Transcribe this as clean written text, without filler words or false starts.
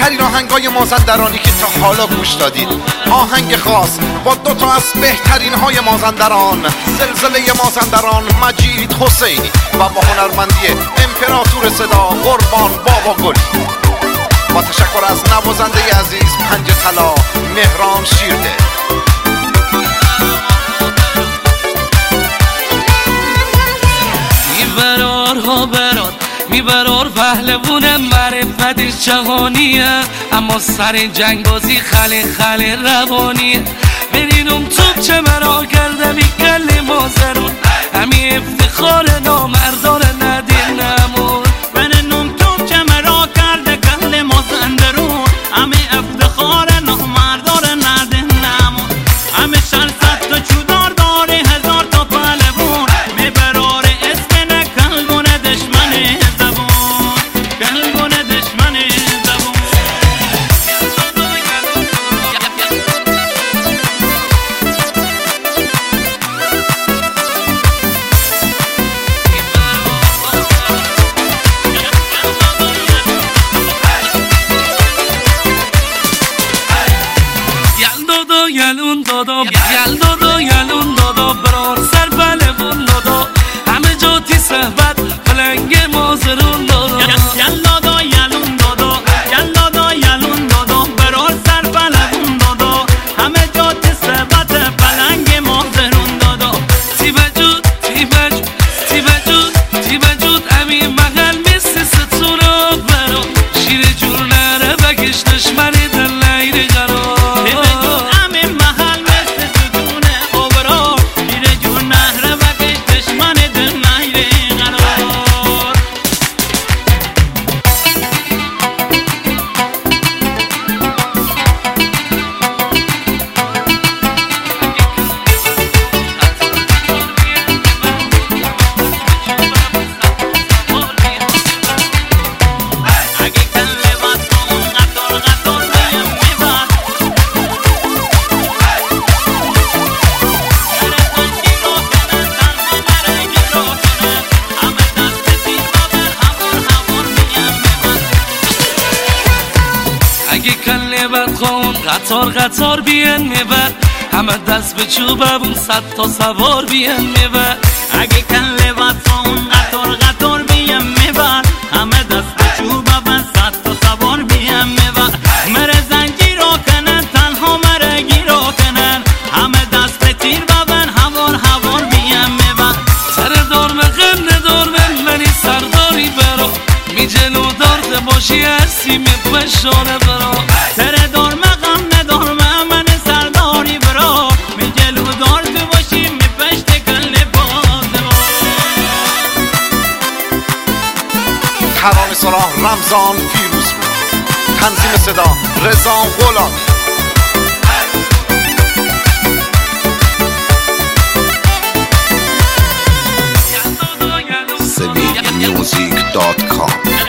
بهترین آهنگای مازندرانی که تا حالا گوش دادید. آهنگ خاص با دوتا از بهترین های مازندران، زلزله مازندران مجید حسینی و با هنرمندی امپراتور صدا قربان بابا گل. با تشکر از نوازنده عزیز پنج طلا مهران شیرده. میبرار ها براد میبرار پهلوون معرفت جهانیه، اما سر جنگ بازی خله روانیه. برینم توب چه مرا کرده میکل مازرون، همی افتخار نامردان ندین نمون. برینم توب چه مرا کرده کل مازندرون، همی افتخار نامردان ندین نمون. همی شرصت تو چودار داره هزار تا پهلوون، میبرار اسم نکلبون دشمن زبون، کلبون دشمن زبون. یلون دادا یلون دادا برار سر پهلوون دادا، همه جا تی صحبت پلنگ مازرون دادا. یلادا یلون دادا یلادا یلون دادا برار سر پهلوون دادا، همه جا تی صحبت پلنگ مازرون دادا. تی بجود امی محل مثل ستونا برا، شیر جور نره بکش دشمنی در لیر قرار. اگه کله بد خون قطار بیان میبر، همه دست به چوبمون صد تا سوار بیان میبر. اگه کله بد خون قطار بیان میبر، همه دست به چوبمون صد تا سوار بیان میبر. مره زنجیر رو کنن تنها مره گیر رو کنن، همه دست به تیر ببن هوار بیان میبر. سر دار مقم ندار منی سرداری برا، می جلو دارد باشی هستی می پشانه برا. سر دار مقم ندار من سرداری برا، می جلو دارد باشی می پشت کل باز برا. ترانه سرا رمضان پیروز بود. تنظیم صدا رضا غلامی. sevilmusic.com